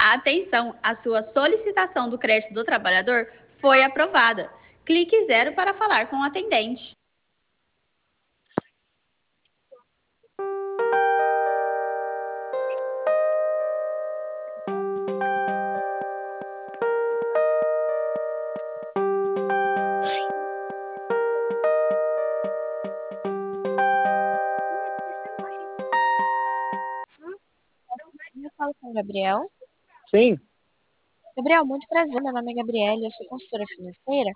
Atenção, a sua solicitação do crédito do trabalhador foi aprovada. Clique zero para falar com o atendente. Eu falo com o Gabriel. Sim, Gabriel, muito prazer. Meu nome é Gabriela, eu sou consultora financeira